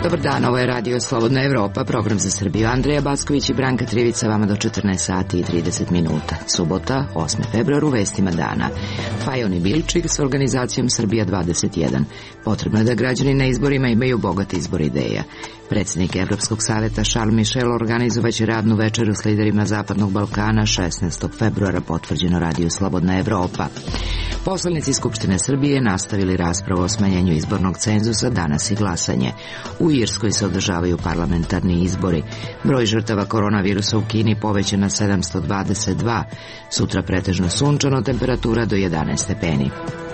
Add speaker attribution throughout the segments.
Speaker 1: Dobar dan, ovo je Radio Slobodna Evropa, program za Srbiju. Andreja Backović i Branka Trivica vama do 14 sati i 30 minuta. Subota, 8. februar, u vestima dana. Fajon i Bilčik s organizacijom Srbija 21. Potrebno je da građani na izborima imaju bogat izbor ideja. Predsjednik Evropskog saveta Charles Michel organizovaće radnu večeru s liderima Zapadnog Balkana 16. februara, potvrđeno Radio Slobodna Evropa. Poslanici Skupštine Srbije nastavili raspravu o smanjenju izbornog cenzusa, danas i glasanje. U Irskoj se održavaju parlamentarni izbori. Broj žrtava koronavirusa u Kini povećan na 722. Sutra pretežno sunčano, temperatura do 11 stepeni.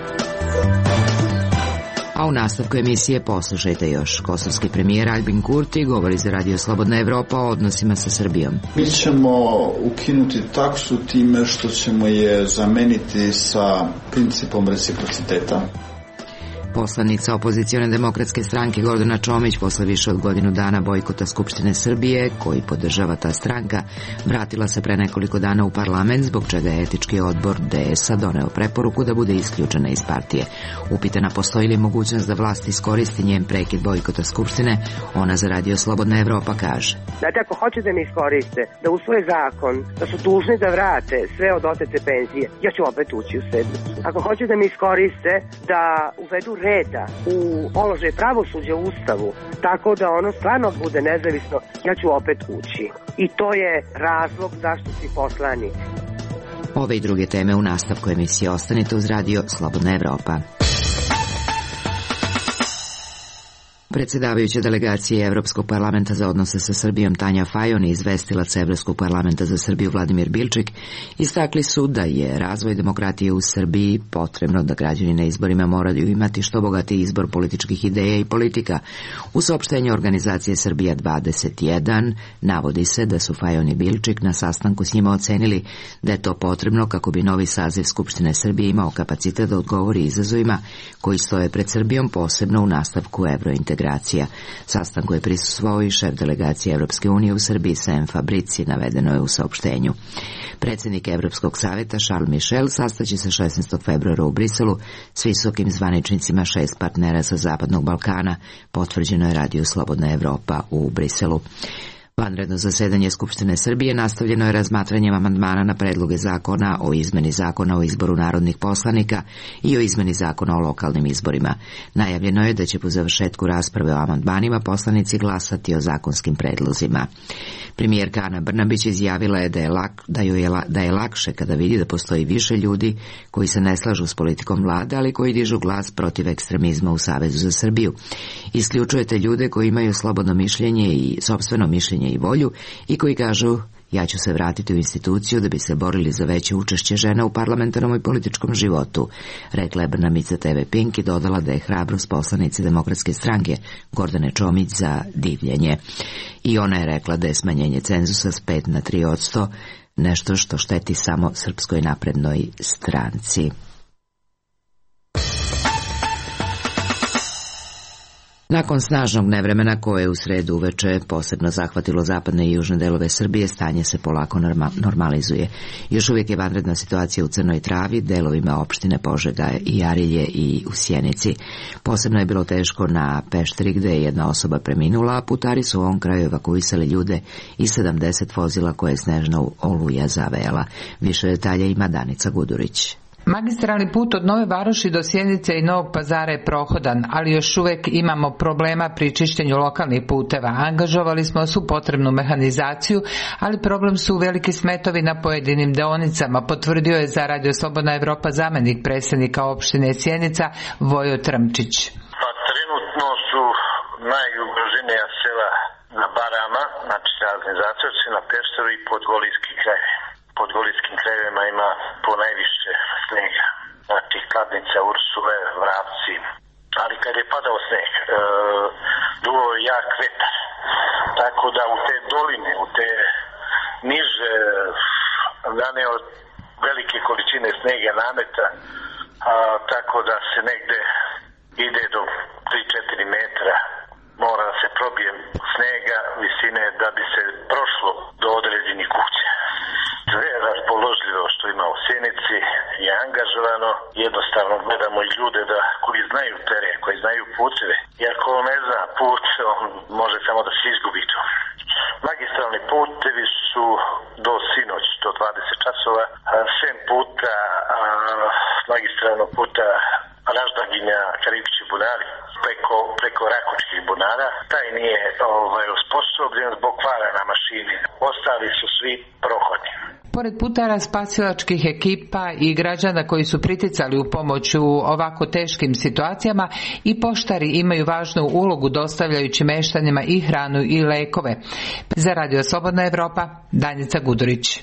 Speaker 1: A u nastavku emisije poslušajte još. Kosovski premijer Aljbin Kurti govori za Radio Slobodna Evropa o odnosima sa Srbijom.
Speaker 2: Mi ćemo ukinuti taksu time što ćemo je zameniti sa principom reciprociteta.
Speaker 1: Poslanica opozicione demokratske stranke Gordana Čomić posle više od godinu dana bojkota Skupštine Srbije, koji podržava ta stranka, vratila se pre nekoliko dana u parlament, zbog čega je etički odbor DS-a doneo preporuku da bude isključena iz partije. Upitana postoji li mogućnost da vlast iskoristi njen prekid bojkota Skupštine, ona za Radio Slobodna Evropa kaže.
Speaker 3: Znate, ako hoće da mi iskoriste, da usvoje zakon, da su dužni da vrate sve od otete penzije, ja ću opet ući u sednicu. Ako hoće da mi iskoriste, da uvedu reda u položaj pravosuđa u Ustavu, tako da ono stvarno bude nezavisno, ja ću opet ući. I to je razlog zašto si poslanik.
Speaker 1: Ove i druge teme u nastavku emisije ostanite uz Radio Slobodna Evropa. Predsjedavajuća delegacije Evropskog parlamenta za odnose sa Srbijom Tanja Fajon i izvestilac Evropskog parlamenta za Srbiju Vladimir Bilčik istakli su da je razvoj demokratije u Srbiji potrebno, da građani na izborima moraju imati što bogatiji izbor političkih ideja i politika. U saopštenju organizacije Srbija 21 navodi se da su Fajon i Bilčik na sastanku s njima ocenili da je to potrebno kako bi novi saziv Skupštine Srbije imao kapacitet da odgovori izazovima koji stoje pred Srbijom, posebno u nastavku evrointegracije. Sastanku je prisustvovao i šef delegacije Evropske unije u Srbiji Sem Fabrici, navedeno je u saopštenju. Predsjednik Evropskog saveta Charles Michel sastaće se 16. februara u Briselu s visokim zvaničnicima 6 partnera sa Zapadnog Balkana, potvrđeno je Radio Slobodna Evropa u Briselu. Vanredno zasedanje Skupštine Srbije nastavljeno je razmatranjem amandmana na predloge zakona o izmeni zakona o izboru narodnih poslanika i o izmeni zakona o lokalnim izborima. Najavljeno je da će po završetku rasprave o amandmanima poslanici glasati o zakonskim predlozima. Premijerka Ana Brnabić izjavila je da je lakše kada vidi da postoji više ljudi koji se ne slažu s politikom vlade, ali koji dižu glas protiv ekstremizma u Savezu za Srbiju. Isključujete ljude koji imaju slobodno mišljenje i sopstveno mišljenje i volju i koji kažu ja ću se vratiti u instituciju da bi se borili za veće učešće žena u parlamentarnom i političkom životu, rekla je Brnabić za TV Pink i dodala da je hrabrost poslanice Demokratske stranke Gordane Čomić za divljenje. I ona je rekla da je smanjenje cenzusa s 5 na 3% nešto što šteti samo Srpskoj naprednoj stranci. Nakon snažnog nevremena koje je u sredu uveče posebno zahvatilo zapadne i južne delove Srbije, stanje se polako normalizuje. Još uvijek je vanredna situacija u Crnoj Travi, delovima opštine Požega i Arilje i u Sjenici. Posebno je bilo teško na Pešteri gde je jedna osoba preminula, a putari su u ovom kraju evakuisali ljude i 70 vozila koje je snežna oluja zavejala. Više detalja ima Danica Gudurić.
Speaker 4: Magistralni put od Nove Varoši do Sjenice i Novog Pazara je prohodan, ali još uvijek imamo problema pri čišćenju lokalnih puteva. Angažovali smo svu potrebnu mehanizaciju, ali problem su veliki smetovi na pojedinim deonicama, potvrdio je za Radio Slobodna Evropa zamjenik predsjednika opštine Sjenica Vojo Trmčić.
Speaker 5: Pa trenutno su najugroženija sela na Barama, znači razni zatorci, na Pešteru i Podgolijski kraj. Pod golijskim krajevima ima po najviše snega, znači Kladnica, Ursule, Vravci, ali kad je padao sneg, duo je jak vetar, tako da u te doline, u te niže naneo velike količine snega nameta, tako da se negde ide do 3-4 metra, mora da se probije snega visine da bi se prošlo do određenih kuća. Sve raspoložljivo što ima u Sjenici je angažovano, jednostavno gledamo i ljude koji znaju teren, koji znaju puteve. Jer ko ne zna put, on preko rakočkih bunara. Taj nije osposobljen zbog kvara na mašini. Ostali su svi prohodni.
Speaker 4: Pored putara, spasilačkih ekipa i građana koji su priticali u pomoć u ovako teškim situacijama, i poštari imaju važnu ulogu dostavljajući meštanima i hranu i lekove. Za Radio Slobodna Evropa, Danica Gudurić.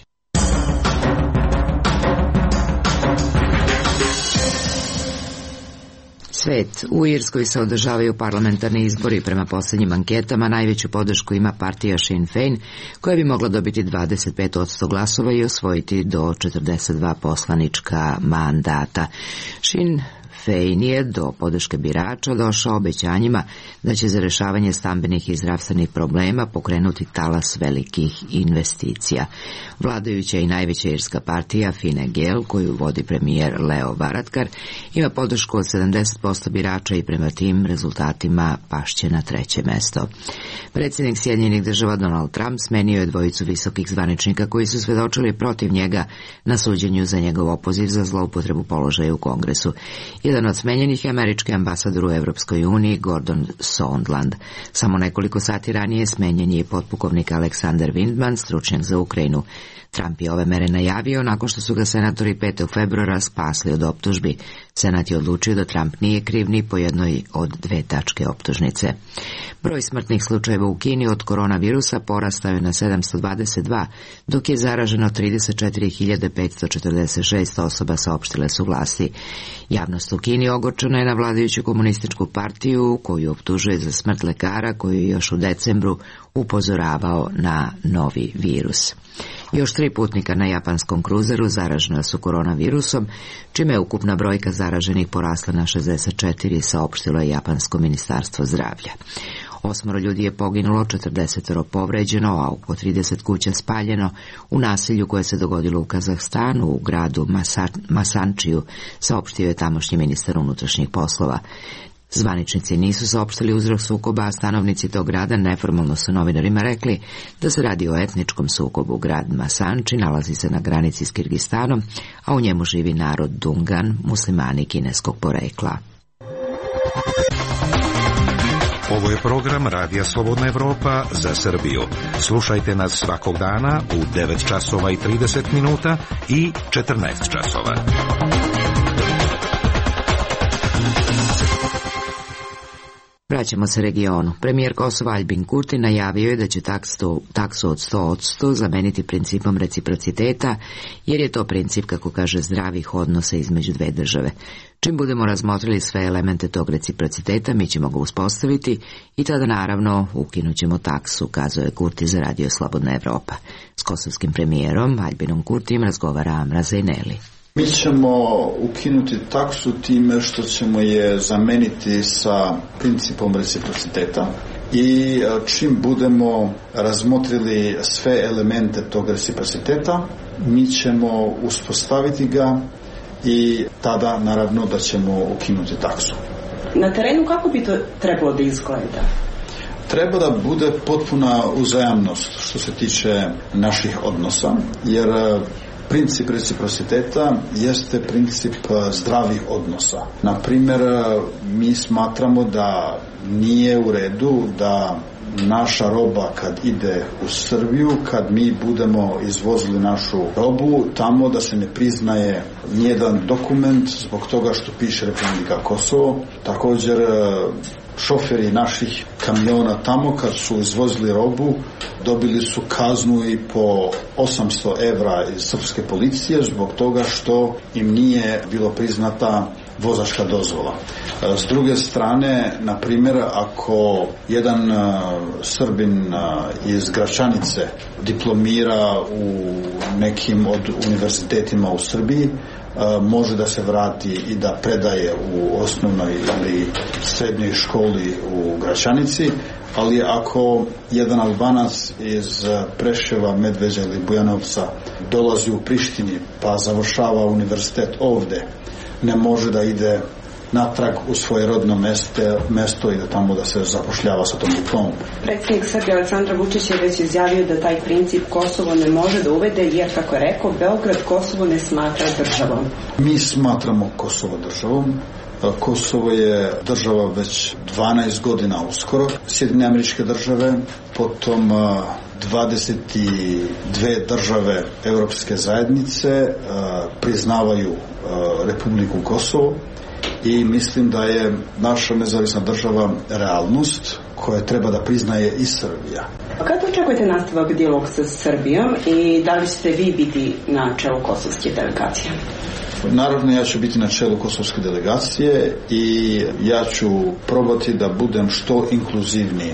Speaker 1: Svet. U Irskoj se održavaju parlamentarni izbori. Prema posljednjim anketama najveću podršku ima partija Sinn Féin, koja bi mogla dobiti 25% glasova i osvojiti do 42 poslanička mandata. Sinn Féin je do podrške birača došao obećanjima da će za rešavanje stambenih i zdravstvenih problema pokrenuti talas velikih investicija. Vladajuća i najveća irska partija Fine Gael, koju vodi premijer Leo Varadkar, ima podršku od 70% birača i prema tim rezultatima pašće na 3. mesto. Predsjednik Sjedinjenih Država Donald Trump smenio je dvojicu visokih zvaničnika koji su svedočili protiv njega na suđenju za njegov opoziv za zloupotrebu položaja u Kongresu. Jedan od smenjenih je američki ambasador u Evropskoj uniji Gordon Sondland. Samo nekoliko sati ranije smenjen je potpukovnik Aleksandar Vindman, stručnjak za Ukrajinu. Trump je ove mere najavio nakon što su ga senatori 5. februara spasli od optužbi. Senat je odlučio da Trump nije kriv ni po jednoj od 2 tačke optužnice. Broj smrtnih slučajeva u Kini od koronavirusa porastao je na 722, dok je zaraženo 34.546 osoba, saopštile su vlasti. Javnost u Kini ogorčena je na vladajuću komunističku partiju, koju optužuje za smrt lekara koji je još u decembru upozoravao na novi virus. Još 3 putnika na japanskom kruzeru zaražena su koronavirusom, čime je ukupna brojka zaraženih porasla na 64, saopštilo je japansko ministarstvo zdravlja. 8 ljudi je poginulo, 40 povređeno, a oko 30 kuća spaljeno u nasilju koje se dogodilo u Kazahstanu, u gradu Masančiju, saopštio je tamošnji ministar unutrašnjih poslova. Zvaničnici nisu saopštili uzrok sukoba, a stanovnici tog grada neformalno su novinarima rekli da se radi o etničkom sukobu. Grad Masanči nalazi se na granici s Kirgistanom, a u njemu živi narod Dungan, muslimani kineskog porekla.
Speaker 6: Ovo je program Radija Slobodna Evropa za Srbiju. Slušajte nas svakog dana u 9 časova i 30 minuta i 14 časova.
Speaker 1: Vraćamo se regionu. Premijer Kosova Aljbin Kurti najavio je da će taksu od 100% zameniti principom reciprociteta, jer je to princip, kako kaže, zdravih odnosa između 2 države. Čim budemo razmotrili sve elemente tog reciprociteta, mi ćemo ga uspostaviti i tada naravno ukinut ćemo taksu, kazao je Kurti za Radio Slobodna Evropa. S kosovskim premijerom Aljbinom Kurtijem razgovara Amra Zejneli.
Speaker 2: Mi ćemo ukinuti taksu time što ćemo je zameniti sa principom reciprociteta i čim budemo razmotrili sve elemente tog reciprociteta, mi ćemo uspostaviti ga i tada naravno da ćemo ukinuti taksu.
Speaker 7: Na terenu kako bi to trebalo da izgleda?
Speaker 2: Treba da bude potpuna uzajamnost što se tiče naših odnosa, jer princip reciprociteta jeste princip zdravih odnosa. Na primjer, mi smatramo da nije u redu da naša roba kad ide u Srbiju, kad mi budemo izvozili našu robu, tamo da se ne priznaje nijedan dokument zbog toga što piše Republika Kosovo. Također, šoferi naših kamiona tamo kad su izvozili robu dobili su kaznu i po 800 evra iz srpske policije zbog toga što im nije bilo priznata vozačka dozvola. S druge strane, na primjer, ako jedan Srbin iz Gračanice diplomira u nekim od univerzitetima u Srbiji, može da se vrati i da predaje u osnovnoj ili srednjoj školi u Gračanici, ali ako jedan Albanac iz Preševa, Medveđa ili Bujanovca dolazi u Prištini pa završava univerzitet ovde, ne može da ide natrag u svoje rodno mesto i da tamo da se zapošljava sa tom diplomom.
Speaker 7: Predsjednik Srbije Aleksandar Vučić je već izjavio da taj princip Kosovo ne može da uvede jer, kako je rekao, Beograd Kosovo ne smatra državom.
Speaker 2: Mi smatramo Kosovo državom. Kosovo je država već 12 godina uskoro, Sjedinjene Američke Države, potom 22 države Europske zajednice priznavaju Republiku Kosovo i mislim da je naša nezavisna država realnost koja treba da priznaje i Srbija.
Speaker 7: Kada očekujete nastavak dijaloga sa Srbijom i da li ćete vi biti na čelu kosovske delegacije?
Speaker 2: Naravno, ja ću biti na čelu kosovske delegacije i ja ću probati da budem što inkluzivniji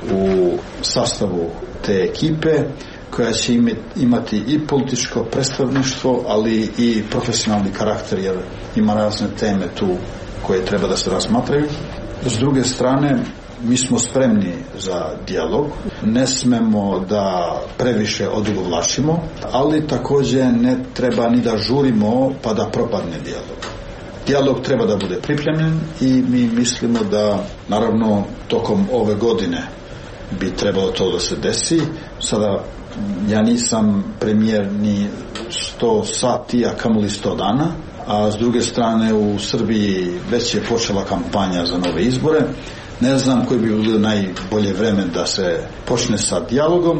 Speaker 2: u sastavu te ekipe koja će imati i političko predstavništvo, ali i profesionalni karakter, jer ima razne teme tu koje treba da se razmatraju. S druge strane, mi smo spremni za dijalog, ne smemo da previše odugovlačimo, ali također ne treba ni da žurimo pa da propadne dijalog. Dijalog treba da bude pripremljen i mi mislimo da, naravno, tokom ove godine bi trebalo to da se desi. Sada ja nisam premijer ni 100 sati, a kamoli 100 dana, a s druge strane u Srbiji već je počela kampanja za nove izbore. Ne znam koji bi bilo najbolje vreme da se počne sa dijalogom,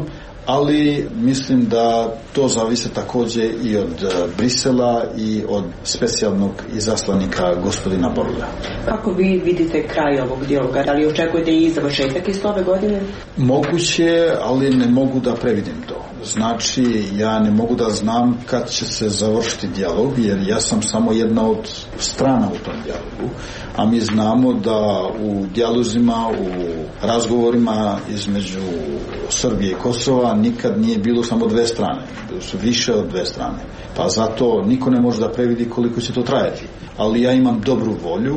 Speaker 2: ali mislim da to zavisi također i od Brisela i od specijalnog izaslanika gospodina Borlja.
Speaker 7: Kako vi vidite kraj ovog dijaloga? Da li očekujete i završetak iz ove godine?
Speaker 2: Moguće, ali ne mogu da previdim to. Znači, ja ne mogu da znam kad će se završiti dijalog, jer ja sam samo jedna od strana u tom dijalogu, a mi znamo da u dijalozima, u razgovorima između Srbije i Kosova nikad nije bilo samo dve strane, bilo su više od dve strane, pa zato niko ne može da previdi koliko će to trajati. Ali ja imam dobru volju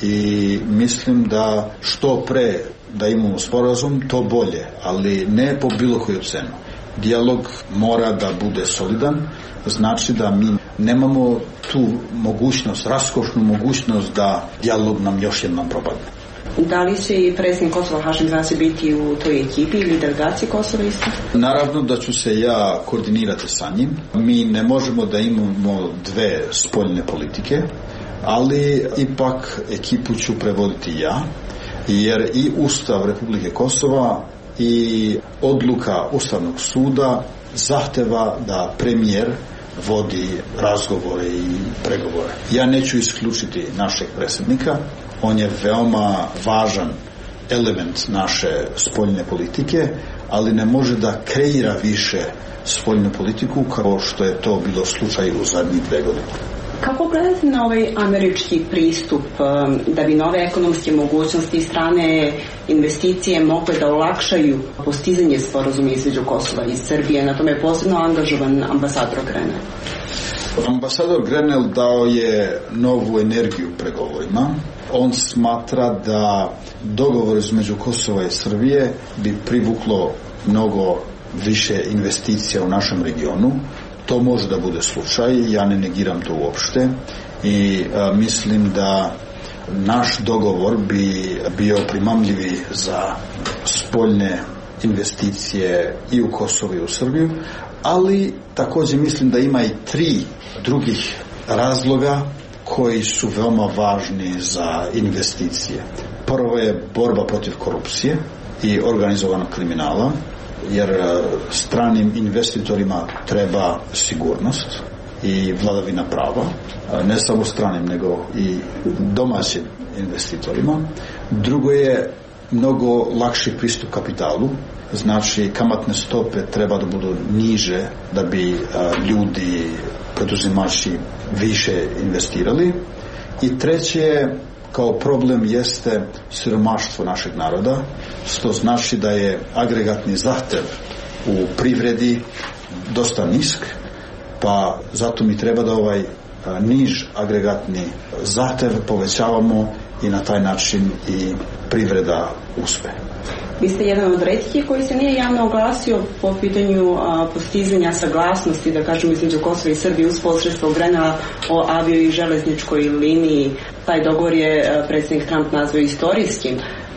Speaker 2: i mislim da što pre da imamo sporazum, to bolje, ali ne po bilo koju cenu. Dijalog mora da bude solidan, znači da mi nemamo tu mogućnost, raskošnu mogućnost da dijalog nam još jednom propadne.
Speaker 7: Da li će i predsjednik Kosova Hašim Tači biti u toj ekipi ili delegaciji Kosova isto?
Speaker 2: Naravno da ću se ja koordinirati sa njim. Mi ne možemo da imamo dve spoljne politike, ali ipak ekipu ću prevoditi ja, jer i Ustav Republike Kosova i odluka Ustavnog suda zahteva da premijer vodi razgovore i pregovore. Ja neću isključiti našeg predsjednika, on je veoma važan element naše spoljne politike, ali ne može da kreira više spoljnu politiku kao što je to bilo slučaj u zadnjih 2 godine.
Speaker 7: Kako gledate na ovaj američki pristup da bi nove ekonomske mogućnosti i strane investicije mogle da olakšaju postizanje sporazuma između Kosova i Srbije? Na tome je posebno angažovan ambasador Grenell.
Speaker 2: Ambasador Grenell dao je novu energiju pregovorima. On smatra da dogovor između Kosova i Srbije bi privuklo mnogo više investicija u našem regionu. To može da bude slučaj, ja ne negiram to uopšte i mislim da naš dogovor bi bio primamljivi za spoljne investicije i u Kosovo i u Srbiju, ali također mislim da ima i 3 drugih razloga koji su veoma važni za investicije. Prvo je borba protiv korupcije i organizovanog kriminala, jer stranim investitorima treba sigurnost i vladavina prava, ne samo stranim nego i domaćim investitorima. Drugo je mnogo lakši pristup kapitalu, znači kamatne stope treba da budu niže da bi ljudi, preduzimači više investirali. I treće kao problem jeste siromaštvo našeg naroda, što znači da je agregatni zahtev u privredi dosta nisk, pa zato mi treba da ovaj niž agregatni zahtev povećavamo i na taj način i privreda uspe.
Speaker 7: Vi ste jedan od retkih koji se nije javno oglasio po pitanju postizanja saglasnosti, da kažemo, između Kosova i Srbije uz posredstvo Grenella o avio i železničkoj liniji. Taj dogovor je predsjednik Trump nazvao istorijskim.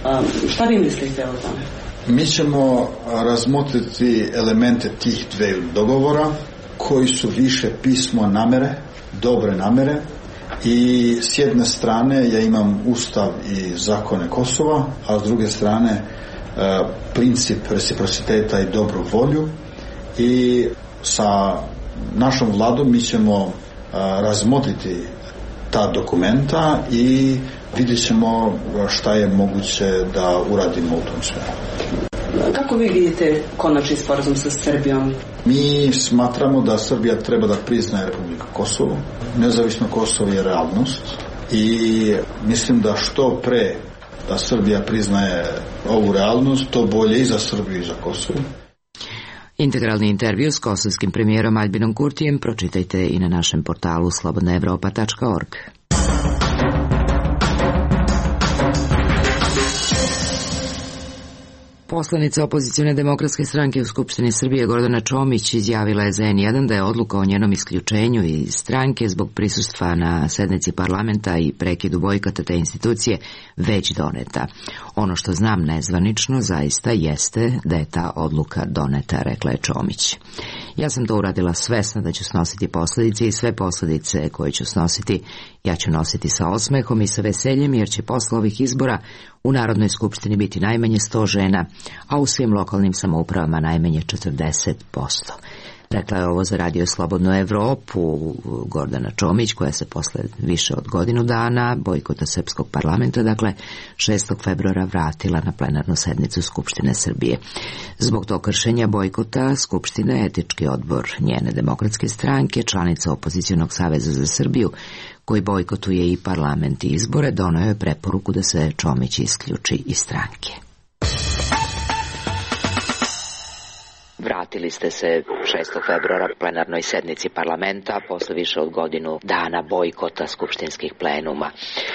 Speaker 7: Šta vi mislite o tome?
Speaker 2: Mi ćemo razmotriti elemente tih 2 dogovora koji su više pismo namere, dobre namere I s jedne strane ja imam ustav i zakone Kosova, a s druge strane princip reciprociteta i dobru volju, i sa našom vladom mi ćemo razmotriti ta dokumenta i vidjet ćemo šta je moguće da uradimo u tom smjeru.
Speaker 7: Kako vi vidite konačni sporazum sa Srbijom?
Speaker 2: Mi smatramo da Srbija treba da priznaje Republiku Kosovo. Nezavisno Kosovo je realnost i mislim da što pre da Srbija priznaje ovu realnost, to bolje i za Srbiju i za Kosovo.
Speaker 1: Integralni intervju s kosovskim premijerom Aljbinom Kurtijem pročitajte i na našem portalu slobodnaevropa.org. Poslanica opozicione demokratske stranke u Skupštini Srbije Gordana Čomić izjavila je za N1 da je odluka o njenom isključenju iz stranke zbog prisustva na sednici parlamenta i prekidu bojkota te institucije već doneta. Ono što znam nezvanično zaista jeste da je ta odluka doneta, rekla je Čomić. Ja sam to uradila svesna da ću snositi posljedice i sve posljedice koje ću snositi ja ću nositi sa osmehom i sa veseljem, jer će posle ovih izbora u Narodnoj skupštini biti najmanje 100 žena, a u svim lokalnim samoupravama najmanje 40%. Rekla je ovo za Radio Slobodnu Evropu Gordana Čomić, koja se posle više od godinu dana bojkota Srpskog parlamenta, dakle 6. februara vratila na plenarnu sednicu Skupštine Srbije. Zbog tog kršenja bojkota Skupštine, etički odbor njene demokratske stranke, članica Opozicionog saveza za Srbiju, koji bojkotuje i parlament i izbore, doneo je preporuku da se Čomić isključi iz stranke. Vratili ste se 6. februara plenarnoj sednici parlamenta posle više od godinu dana bojkota skupštinskih plenuma.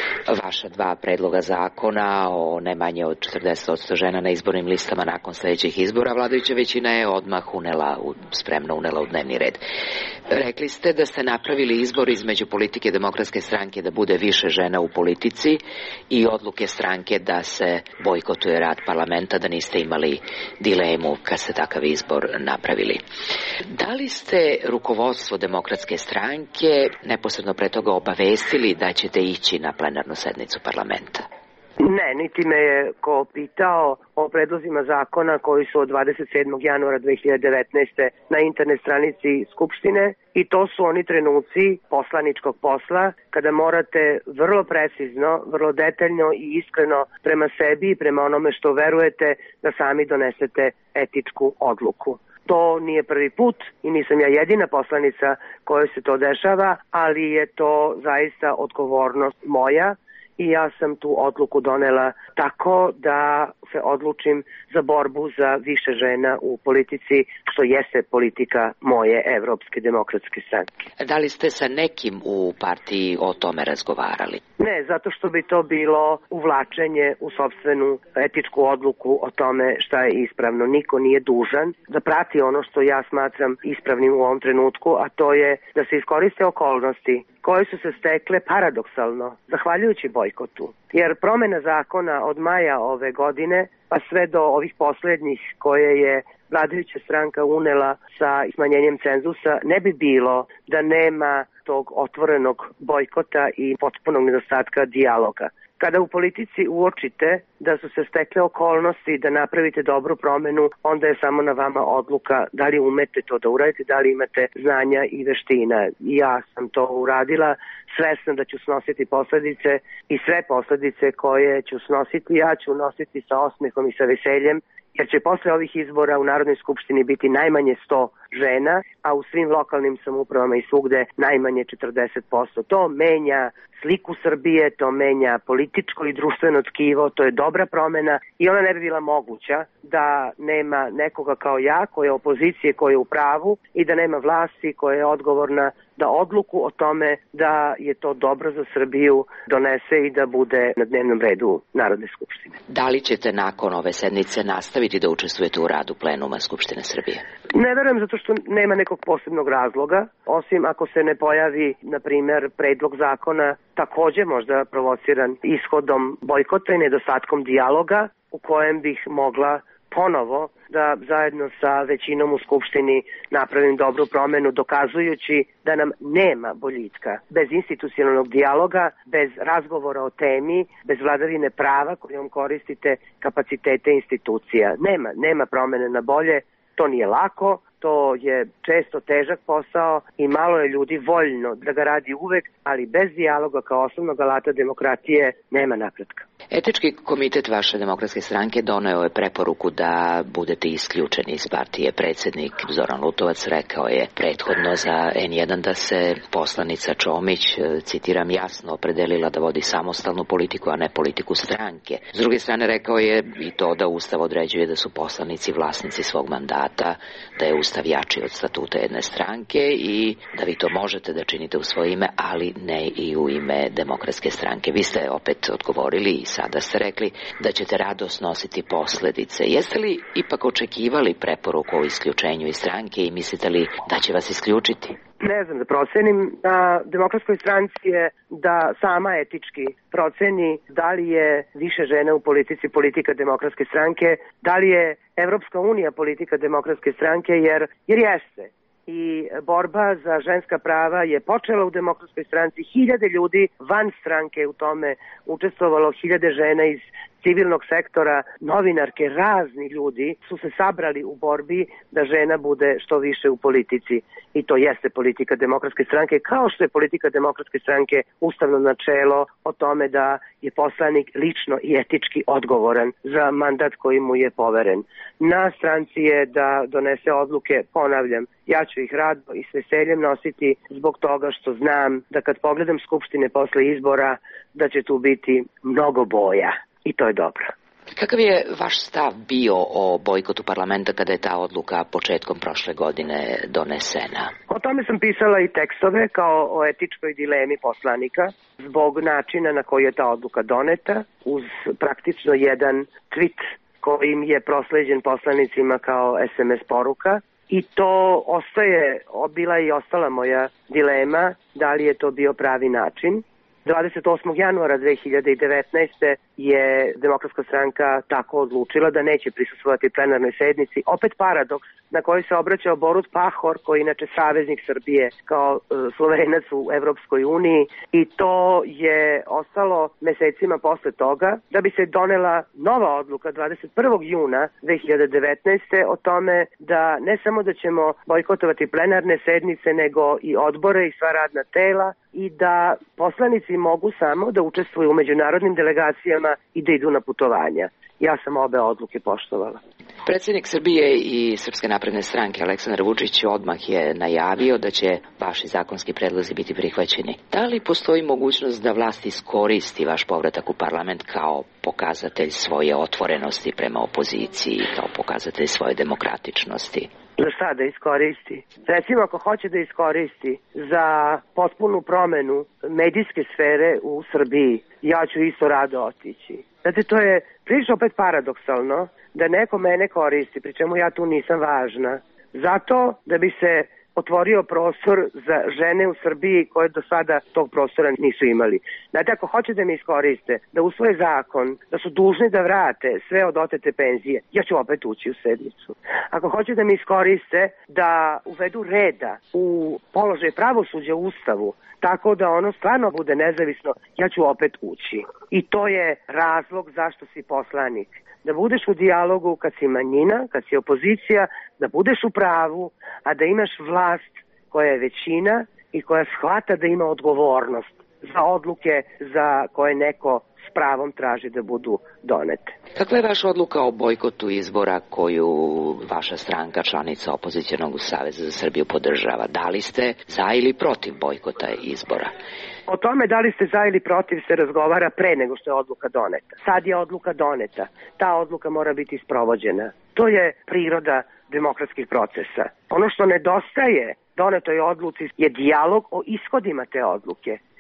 Speaker 1: Vaša dva predloga zakona o ne manje od 40% žena na izbornim listama nakon sljedećih izbora vladajuća većina je odmah spremno unela u dnevni red. Rekli ste da ste napravili izbor između politike Demokratske stranke da bude više žena u politici i odluke stranke da se bojkotuje rad parlamenta, da niste imali dilemu kad ste takav izbor napravili. Da li ste rukovodstvo Demokratske stranke neposredno pre toga obavestili da ćete ići na plenarnu sednicu parlamenta?
Speaker 3: Ne, niti me je ko pitao o predlozima zakona koji su od 27. januara 2019. na internet stranici Skupštine, i to su oni trenuci poslaničkog posla kada morate vrlo precizno, vrlo detaljno i iskreno prema sebi i prema onome što verujete da sami donesete etičku odluku. To nije prvi put i nisam ja jedina poslanica kojoj se to dešava, ali je to zaista odgovornost moja. I ja sam tu odluku donela tako da se odlučim za borbu za više žena u politici, što jeste politika moje Evropske demokratske stranke.
Speaker 1: Da li ste sa nekim u partiji o tome razgovarali?
Speaker 3: Ne, zato što bi to bilo uvlačenje u sopstvenu etičku odluku o tome šta je ispravno. Niko nije dužan da prati ono što ja smatram ispravnim u ovom trenutku, a to je da se iskoriste okolnosti koje su se stekle paradoksalno, zahvaljujući bojkotu. Jer promena zakona od maja ove godine, pa sve do ovih poslednjih koje je vladajuća stranka unela sa smanjenjem cenzusa, ne bi bilo da nema tog otvorenog bojkota i potpunog nedostatka dijaloga. Kada u politici uočite da su se stekle okolnosti da napravite dobru promenu, onda je samo na vama odluka da li umete to da uradite, da li imate znanja i veština. Ja sam to uradila, svesna da ću snositi posledice i sve posledice koje ću snositi, ja ću nositi sa osmehom i sa veseljem, jer će posle ovih izbora u Narodnoj skupštini biti najmanje 100 žena, a u svim lokalnim samoupravama i svugde najmanje 40%. To menja sliku Srbije, to menja političko i društveno tkivo, to je dobra promena i ona ne bi bila moguća da nema nekoga kao ja, koja je opozicije, koja je u pravu, i da nema vlasti koja je odgovorna da odluku o tome da je to dobro za Srbiju donese i da bude na dnevnom redu Narodne skupštine.
Speaker 1: Da li ćete nakon ove sednice nastaviti da učestvujete u radu plenuma Skupštine Srbije?
Speaker 3: Ne verujem, zato što nema nekog posebnog razloga, osim ako se ne pojavi, na primer, predlog zakona takođe možda provociran ishodom bojkota i nedostatkom dijaloga, u kojem bih mogla ponovo da zajedno sa većinom u Skupštini napravim dobru promenu, dokazujući da nam nema boljitka bez institucionalnog dijaloga, bez razgovora o temi, bez vladavine prava kojom koristite kapacitete institucija. Nema promene na bolje, to nije lako, to je često težak posao i malo je ljudi voljno da ga radi uvek, ali bez dijaloga kao osnovnog alata demokratije nema napretka.
Speaker 1: Etički komitet vaše demokratske stranke doneo je preporuku da budete isključeni iz partije. Predsjednik Zoran Lutovac rekao je prethodno za N1 da se poslanica Čomić, citiram, jasno opredelila da vodi samostalnu politiku, a ne politiku stranke. S druge strane rekao je i to da Ustav određuje da su poslanici vlasnici svog mandata, da je Ustav jači od statuta jedne stranke i da vi to možete da činite u svoje ime, ali ne i u ime demokratske stranke. Vi ste opet odgovorili i sada ste rekli da ćete rado snositi posljedice. Jeste li ipak očekivali preporuku o isključenju iz stranke i mislite li da će vas isključiti?
Speaker 3: Ne znam da procenim. Na demokratskoj stranci je da sama etički proceni da li je više žena u politici politika demokratske stranke, da li je Evropska unija politika demokratske stranke, jer jeste. I borba za ženska prava je počela u demokratskoj stranci. Hiljade ljudi van stranke u tome učestvovalo, hiljade žena iz civilnog sektora, novinarke, razni ljudi su se sabrali u borbi da žena bude što više u politici. I to jeste politika demokratske stranke, kao što je politika demokratske stranke ustavno načelo o tome da je poslanik lično i etički odgovoran za mandat koji mu je poveren. Na stranci je da donese odluke, ponavljam, ja ću ih rado i s veseljem nositi zbog toga što znam da kad pogledam skupštine posle izbora da će tu biti mnogo boja. I to je dobro.
Speaker 1: Kakav je vaš stav bio o bojkotu parlamenta kada je ta odluka početkom prošle godine donesena?
Speaker 3: O tome sam pisala i tekstove kao o etičkoj dilemi poslanika zbog načina na koji je ta odluka doneta, uz praktično jedan tweet kojim je prosleđen poslanicima kao SMS poruka. I to bila i ostala moja dilema da li je to bio pravi način. 28. januara 2019. je Demokratska stranka tako odlučila da neće prisustvovati plenarnoj sednici. Opet paradoks na koji se obraćao Borut Pahor, koji je inače saveznik Srbije kao Slovenac u Evropskoj uniji, i to je ostalo mesecima posle toga da bi se donela nova odluka 21. juna 2019. o tome da ne samo da ćemo bojkotovati plenarne sednice, nego i odbore i sva radna tela, i da poslanici mogu samo da učestvuju u međunarodnim delegacijama i da idu na putovanja. Ja sam obe odluke poštovala.
Speaker 1: Predsjednik Srbije i Srpske napredne stranke Aleksandar Vučić odmah je najavio da će vaši zakonski predlozi biti prihvaćeni. Da li postoji mogućnost da vlast iskoristi vaš povratak u parlament kao pokazatelj svoje otvorenosti prema opoziciji, kao pokazatelj svoje demokratičnosti?
Speaker 3: Za šta da iskoristi? Recimo, ako hoće da iskoristi za potpunu promenu medijske sfere u Srbiji, ja ću isto rado otići. Znate, to je prilično opet paradoksalno da neko mene koristi, pri čemu ja tu nisam važna, zato da bi se otvorio prostor za žene u Srbiji koje do sada tog prostora nisu imali. Znate, ako hoće da me iskoriste, da usvoje zakon, da su dužni da vrate sve od otete penzije, ja ću opet ući u sednicu. Ako hoće da me iskoriste, da uvedu reda u položaj pravosuđa u Ustavu, tako da ono stvarno bude nezavisno, ja ću opet ući. I to je razlog zašto si poslanik. Da budeš u dijalogu kad si manjina, kad si opozicija, da budeš u pravu, a da imaš vlast koja je većina i koja shvata da ima odgovornost za odluke za koje neko s pravom traži da budu donete.
Speaker 1: Kakva je vaša odluka o bojkotu izbora koju vaša stranka, članica Opozicionog saveza za Srbiju, podržava? Da li ste za ili protiv bojkota izbora?
Speaker 3: O tome da li ste za ili protiv se razgovara pre nego što je odluka doneta. Sad je odluka doneta. Ta odluka mora biti sprovođena. To je priroda demokratskih procesa. Ono što nedostaje donetoj odluci je dijalog o ishodima te odluke.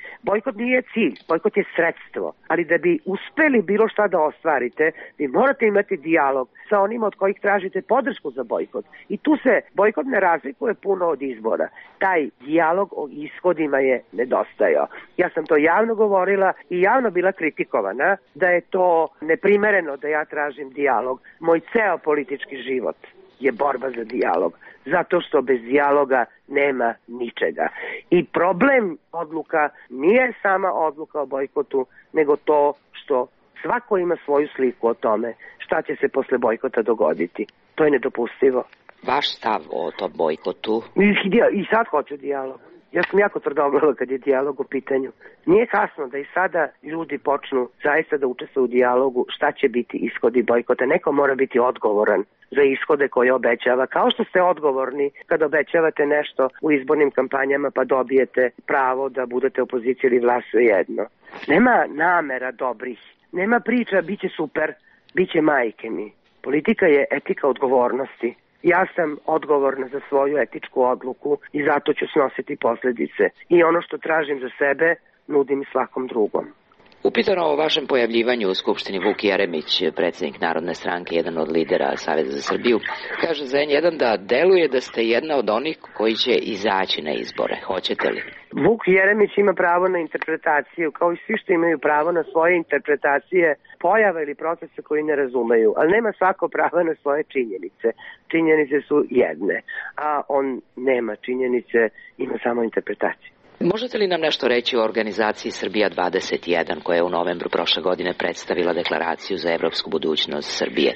Speaker 3: Bojkot nije cilj, bojkot je sredstvo, ali da bi uspeli bilo šta da ostvarite, vi morate imati dijalog sa onima od kojih tražite podršku za bojkot. I tu se bojkot ne razlikuje puno od izbora. Taj dijalog o ishodima je nedostajao. Ja sam to javno govorila i javno bila kritikovana da je to neprimereno da ja tražim dijalog. Moj ceo politički život je borba za dijalog, zato što bez dijaloga nema ničega. I problem odluka nije sama odluka o bojkotu, nego to što svako ima svoju sliku o tome šta će se posle bojkota dogoditi. To je nedopustivo.
Speaker 1: Vaš stav o tom bojkotu?
Speaker 3: I sad hoću dijalog. Ja sam jako tvrdoglava kad je dijalog u pitanju. Nije kasno da i sada ljudi počnu zaista da učestvuju u dijalogu šta će biti ishodi bojkota. Neko mora biti odgovoran za ishode koje obećava. Kao što ste odgovorni kad obećavate nešto u izbornim kampanjama pa dobijete pravo da budete opozicija ili vlast, jedno. Nema namera dobrih. Nema priča, bit će super, bit će majke mi. Politika je etika odgovornosti. Ja sam odgovorna za svoju etičku odluku i zato ću snositi posledice. I ono što tražim za sebe, nudim svakom drugom.
Speaker 1: Upitano o vašem pojavljivanju u Skupštini Vuk Jeremić, predsjednik Narodne stranke, jedan od lidera Saveza za Srbiju, kaže za N1 da deluje da ste jedna od onih koji će izaći na izbore. Hoćete li?
Speaker 3: Vuk Jeremić ima pravo na interpretaciju, kao i svi što imaju pravo na svoje interpretacije pojava ili procesa koji ne razumeju, ali nema svako pravo na svoje činjenice. Činjenice su jedne, a on nema činjenice, ima samo interpretaciju.
Speaker 1: Možete li nam nešto reći o organizaciji Srbija 21 koja je u novembru prošle godine predstavila deklaraciju za evropsku budućnost Srbije?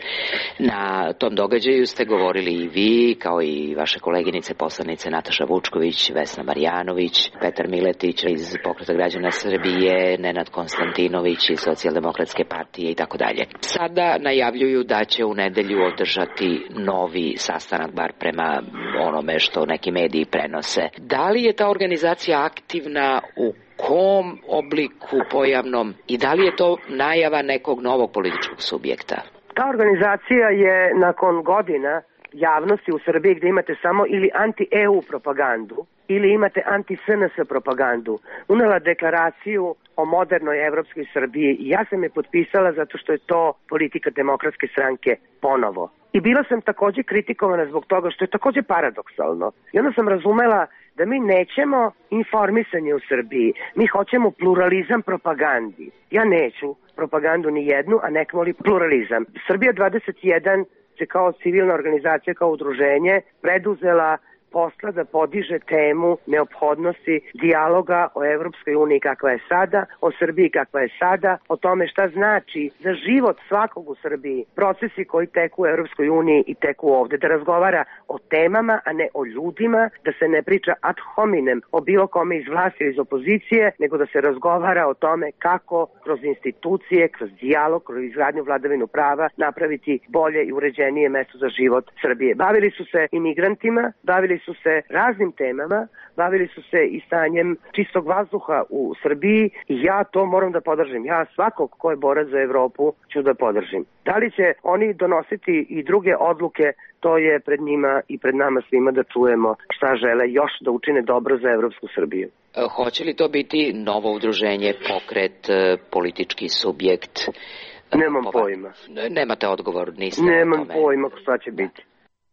Speaker 1: Na tom događaju ste govorili i vi, kao i vaše koleginice poslanice Nataša Vučković, Vesna Marjanović, Petar Miletić iz Pokreta građana Srbije, Nenad Konstantinović iz Socijaldemokratske partije i tako dalje. Sada najavljuju da će u nedelju održati novi sastanak, bar prema onome što neki mediji prenose. Da li je ta organizacija aktivna, u kom obliku pojavnom i da li je to najava nekog novog političkog subjekta?
Speaker 3: Ta organizacija je nakon godina javnosti u Srbiji gde imate samo ili anti-EU propagandu ili imate anti-SNS propagandu, unela deklaraciju o modernoj evropskoj Srbiji i ja sam je potpisala zato što je to politika Demokratske stranke ponovo. I bila sam takođe kritikovana zbog toga što je takođe paradoksalno. I onda sam razumela da mi nećemo informisanje u Srbiji, mi hoćemo pluralizam propagandi. Ja neću propagandu ni jednu, a nek voli pluralizam. Srbija 21 se kao civilna organizacija, kao udruženje preduzela posla da podiže temu neophodnosti dijaloga o Evropskoj uniji kakva je sada, o Srbiji kakva je sada, o tome šta znači za život svakog u Srbiji, procesi koji teku u Evropskoj uniji i teku ovde, da razgovara o temama, a ne o ljudima, da se ne priča ad hominem o bilo kome iz vlasti ili iz opozicije, nego da se razgovara o tome kako kroz institucije, kroz dijalog, kroz izgradnju vladavinu prava napraviti bolje i uređenije mesto za život Srbije. Bavili su se imigrantima, bavili su se raznim temama, bavili su se i stanjem čistog vazduha u Srbiji i ja to moram da podržim. Ja svakog ko je borac za Evropu ću da podržim. Da li će oni donositi i druge odluke, to je pred njima i pred nama svima da čujemo šta žele još da učine dobro za Evropsku Srbiju.
Speaker 1: Hoće li to biti novo udruženje, pokret, politički subjekt?
Speaker 3: Nemam pojma.
Speaker 1: Nemate odgovor, niste?
Speaker 3: Nemam pojma šta će biti.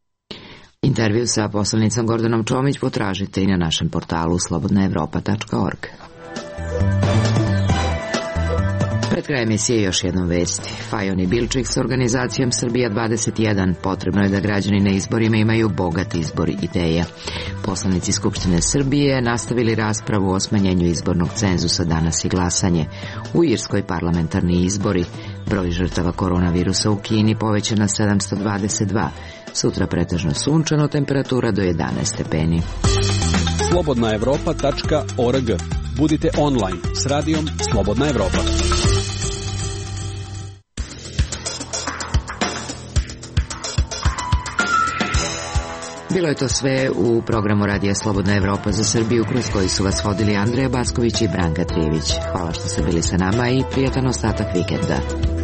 Speaker 1: Intervju sa poslanicom Gordanom Čomić potražite i na našem portalu slobodnaevropa.org. Pred krajem emisije još jednom vesti. Fajon i Bilčik s organizacijom Srbija 21. Potrebno je da građani na izborima imaju bogat izbor ideja. Poslanici Skupštine Srbije nastavili raspravu o smanjenju izbornog cenzusa danas i glasanje. U Irskoj parlamentarni izbori. Broj žrtava koronavirusa u Kini povećan na 722. Sutra pretežno sunčano, temperatura do 11 stepeni.
Speaker 8: Slobodnaevropa.org. Budite online s radijom Slobodna Evropa.
Speaker 1: Bilo je to sve u programu Radija Slobodna Evropa za Srbiju, kroz koji su vas vodili Andreja Basković i Branka Trijević. Hvala što ste bili sa nama i prijatan ostatak vikenda.